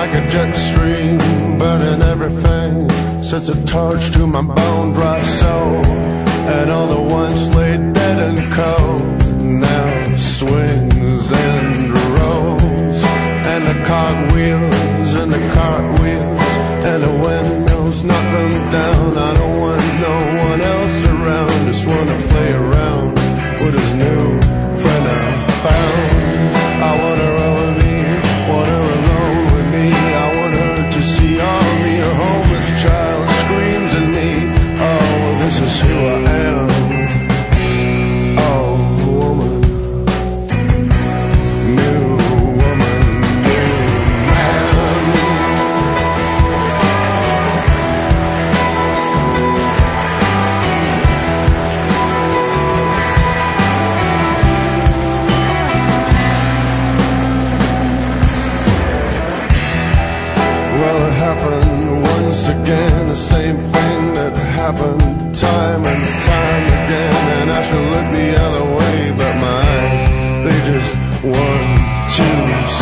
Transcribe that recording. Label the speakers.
Speaker 1: like a jet stream, burning everything, sets a torch to my bone dry soul. And all the once laid dead and cold now swings and rolls. And the cartwheels and the cartwheels and the windmills knock them down. I don't want no one else around, just wanna play around with his new friend I found. I want her over me, want her alone with me. I want her to see all me, a homeless child screams at me. Oh, well, this is who I am. Oh, woman, new woman, new man. Well, it happened once again, the same thing that happened time and time again. And I should look the other way, but my eyes, they just want to